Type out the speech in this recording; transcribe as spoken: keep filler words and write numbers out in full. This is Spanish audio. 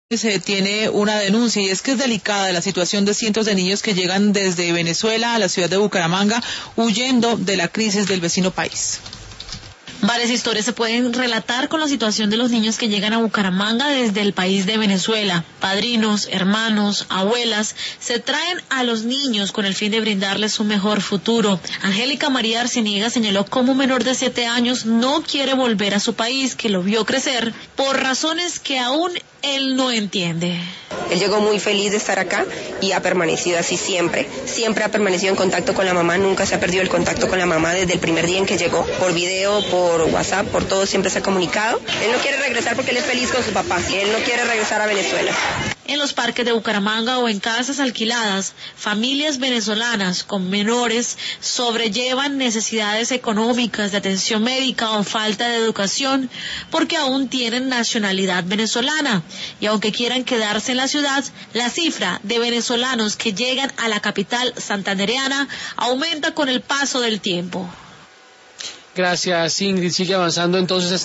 Se tiene una denuncia y es que es delicada la situación de cientos de niños que llegan desde Venezuela a la ciudad de Bucaramanga huyendo de la crisis del vecino país. Varias historias se pueden relatar con la situación de los niños que llegan a Bucaramanga desde el país de Venezuela. Padrinos, hermanos, abuelas se traen a los niños con el fin de brindarles un mejor futuro. Angélica María Arciniega señaló cómo un menor de siete años no quiere volver a su país, que lo vio crecer, por razones que aún él no entiende. Él llegó muy feliz de estar acá y ha permanecido así siempre. Siempre ha permanecido en contacto con la mamá, nunca se ha perdido el contacto con la mamá desde el primer día en que llegó. Por video, por WhatsApp, por todo, siempre se ha comunicado. Él no quiere regresar porque él es feliz con su papá. Él no quiere regresar a Venezuela. En los parques de Bucaramanga o en casas alquiladas, familias venezolanas con menores sobrellevan necesidades económicas, de atención médica o falta de educación porque aún tienen nacionalidad venezolana. Y aunque quieran quedarse en la ciudad, la cifra de venezolanos que llegan a la capital santandereana aumenta con el paso del tiempo. Gracias, Ingrid. Sigue avanzando entonces